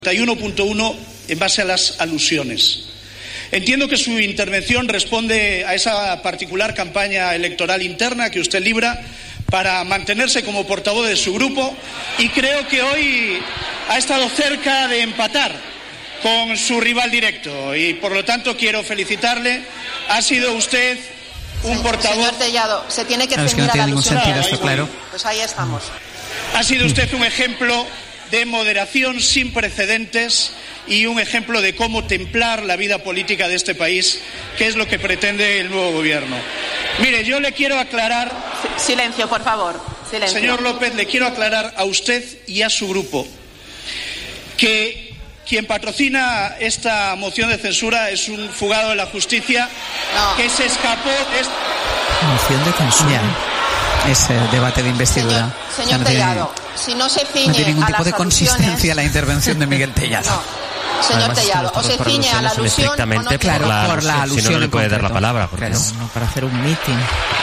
41.1 en base a las alusiones. Entiendo que su intervención responde a esa particular campaña electoral interna que usted libra para mantenerse como portavoz de su grupo, y creo que hoy ha estado cerca de empatar con su rival directo y por lo tanto quiero felicitarle. Ha sido usted un portavoz... Señor Tellado, se tiene que ceñir a la alusión. Claro. Pues ahí estamos. Ha sido usted un ejemplo de moderación sin precedentes y un ejemplo de cómo templar la vida política de este país, que es lo que pretende el nuevo gobierno. Mire, yo le quiero aclarar... Silencio, por favor. Silencio. Señor López, le quiero aclarar a usted y a su grupo que quien patrocina esta moción de censura es un fugado de la justicia que se escapó de... Moción de censura. Ese debate de investidura. Señor Tellado, si no se ciñe no tiene ningún a tipo las de consistencia la intervención de Miguel Tellado. No. Señor Tellado, o se ciñe a la alusión estrictamente o no. Claro, por la alusión. Si no le puede dar la palabra. Claro, no para hacer un meeting.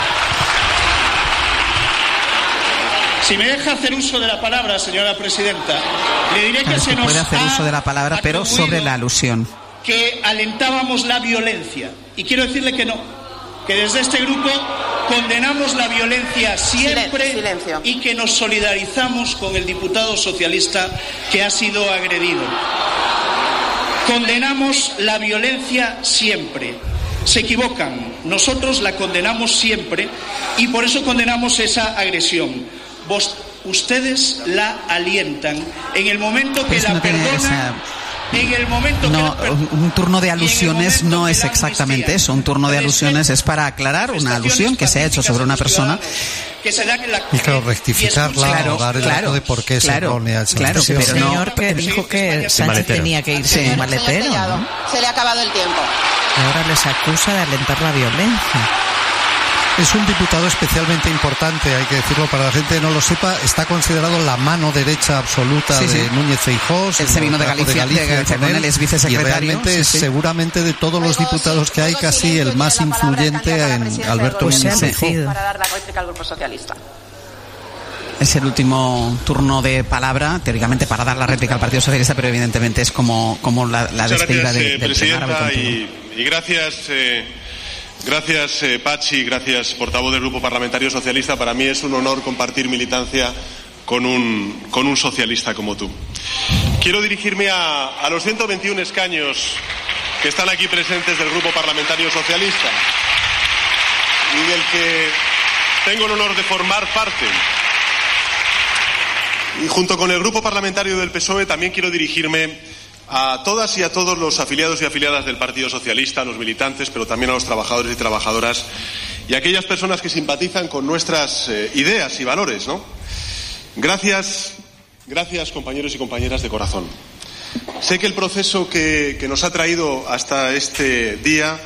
Si me deja hacer uso de la palabra, señora presidenta, le diré que se nos puede hacer uso de la palabra, pero sobre la alusión. Que alentábamos la violencia. Y quiero decirle que no, que desde este grupo condenamos la violencia siempre. Silencio. Y que nos solidarizamos con el diputado socialista que ha sido agredido. Condenamos la violencia siempre. Se equivocan. Nosotros la condenamos siempre y por eso condenamos esa agresión. Ustedes la alientan en el momento que la perdonan. En el momento un turno de alusiones no es exactamente eso. Un turno de alusiones es para aclarar una alusión que se ha hecho sobre una persona. Y claro, rectificarla o dar el dato de por qué se errónea. Claro, pero el señor que dijo que Sánchez tenía que irse en maletero. ¿No? Se le ha acabado el tiempo. Y ahora les acusa de alentar la violencia. Es un diputado especialmente importante, hay que decirlo para la gente que no lo sepa. Está considerado la mano derecha absoluta de Núñez Feijóo. Él se vino de Galicia con él, es vicesecretario. Y realmente es seguramente de todos los diputados que hay casi el más influyente en Alberto Núñez Feijóo. Para dar la réplica al Grupo Socialista. Es el último turno de palabra, teóricamente para dar la réplica al Partido Socialista, pero evidentemente es como la despedida del presidenta, y gracias... Gracias, Pachi, gracias, portavoz del Grupo Parlamentario Socialista. Para mí es un honor compartir militancia con un socialista como tú. Quiero dirigirme a los 121 escaños que están aquí presentes del Grupo Parlamentario Socialista y del que tengo el honor de formar parte. Y junto con el Grupo Parlamentario del PSOE también quiero dirigirme a todas y a todos los afiliados y afiliadas del Partido Socialista, a los militantes, pero también a los trabajadores y trabajadoras y a aquellas personas que simpatizan con nuestras ideas y valores, ¿no? Gracias, compañeros y compañeras de corazón. Sé que el proceso que nos ha traído hasta este día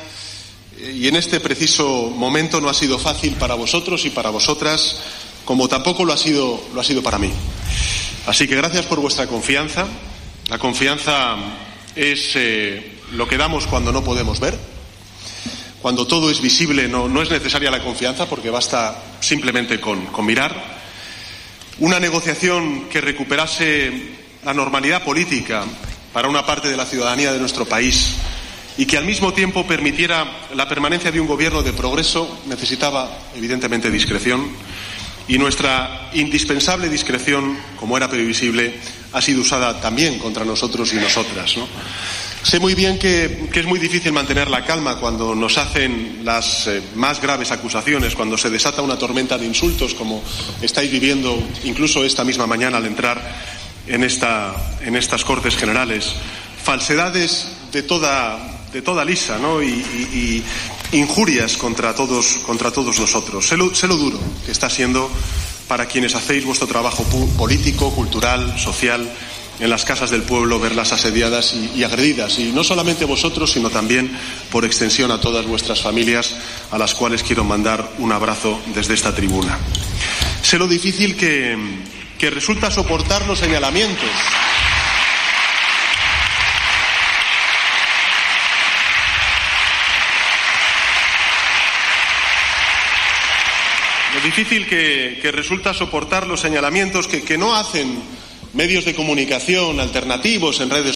y en este preciso momento no ha sido fácil para vosotros y para vosotras, como tampoco lo ha sido para mí. Así que gracias por vuestra confianza. La confianza es lo que damos cuando no podemos ver. Cuando todo es visible no es necesaria la confianza porque basta simplemente con mirar. Una negociación que recuperase la normalidad política para una parte de la ciudadanía de nuestro país y que al mismo tiempo permitiera la permanencia de un gobierno de progreso necesitaba evidentemente discreción. Y nuestra indispensable discreción, como era previsible, ha sido usada también contra nosotros y nosotras, ¿no? Sé muy bien que es muy difícil mantener la calma cuando nos hacen las más graves acusaciones, cuando se desata una tormenta de insultos, como estáis viviendo incluso esta misma mañana al entrar en estas Cortes Generales. Falsedades de toda lisa, ¿no? Y injurias contra todos nosotros. Sé lo duro que está siendo para quienes hacéis vuestro trabajo político, cultural, social, en las casas del pueblo, verlas asediadas y agredidas. Y no solamente vosotros, sino también, por extensión, a todas vuestras familias, a las cuales quiero mandar un abrazo desde esta tribuna. Sé lo difícil que resulta soportar los señalamientos. Lo difícil que resulta soportar los señalamientos que no hacen medios de comunicación alternativos en redes